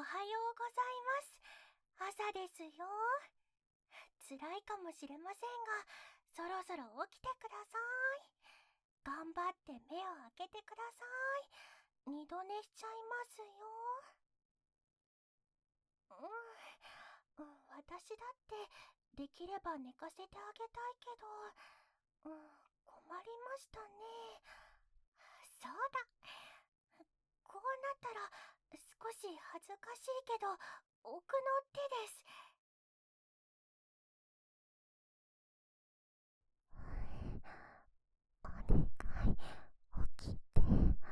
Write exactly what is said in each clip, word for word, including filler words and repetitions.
はようございます。朝ですよ。辛いかもしれませんが、そろそろ起きてください。頑張って目を開けてください。二度寝しちゃいますよ。うん、うん、私だってできれば寝かせてあげたいけど、うん、困りましたね。そうだ、こうなったら少し恥ずかしいけど奥の手です。お願い、起きて。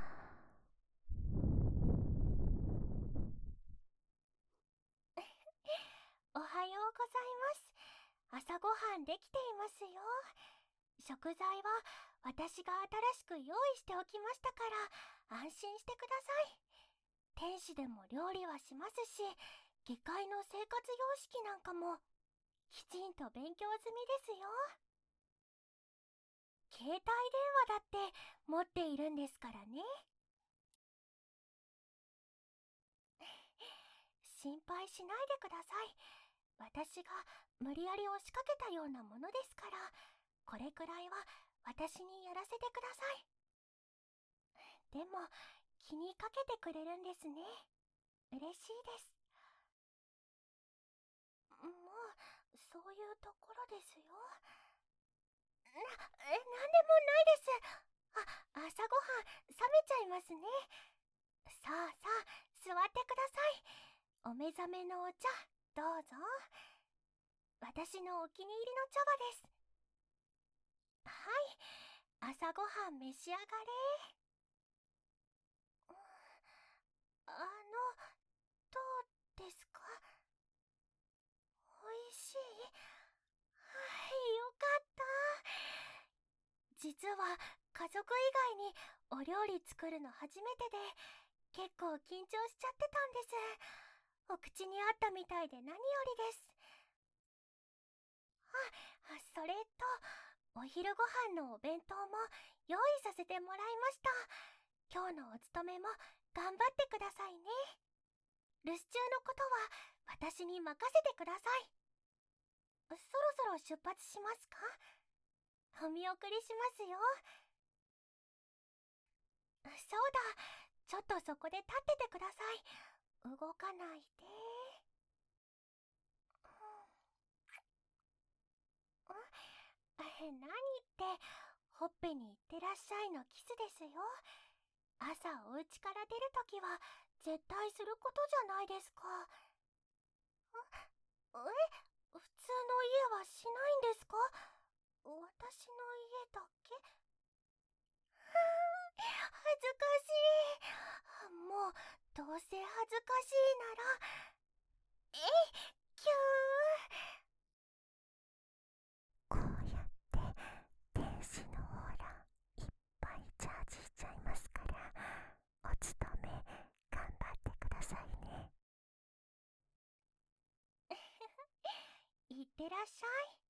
おはようございます。朝ごはんできていますよ。食材は私が新しく用意しておきましたから安心してください。天使でも料理はしますし、下界の生活様式なんかもきちんと勉強済みですよ。携帯電話だって持っているんですからね。心配しないでください。私が無理やり押しかけたようなものですから、これくらいは私にやらせてください。でも気にかけてくれるんですね。嬉しいです。もうそういうところですよ。な、え、なんでもないです。あ、朝ごはん冷めちゃいますね。さあさあ、座ってください。お目覚めのお茶、どうぞ。私のお気に入りの茶葉です。はい、朝ごはん召し上がれ。あの、どうですか？おいしい？はい、よかった。実は家族以外にお料理作るの初めてで、結構緊張しちゃってたんです。お口に合ったみたいで何よりです。あ、それと、お昼ご飯のお弁当も用意させてもらいました。今日のお勤めも頑張ってくださいね。留守中のことは私に任せてください。そろそろ出発しますか？お見送りしますよ。そうだ、ちょっとそこで立っててください。動かないで。何ってほっぺに行ってらっしゃいのキスですよ。朝お家から出るときは絶対することじゃないですか。え、普通の家はしないんですか？私の家だけ？恥ずかしい。もうどうせ恥ずかしいなら、えい、キュー。こうやって天使のオーラいっぱいチャージしちゃいますから、お勤め頑張ってくださいね。いってらっしゃい。